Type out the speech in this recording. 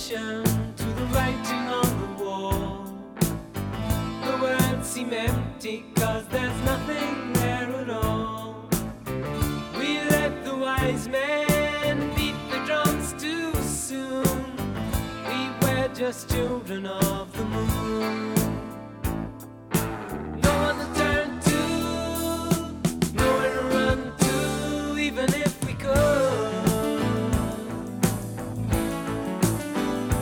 attention to the writing on the wall. The words seem empty 'cause there's nothing there at all. We let the wise men beat the drums too soon. We were just children of the moon.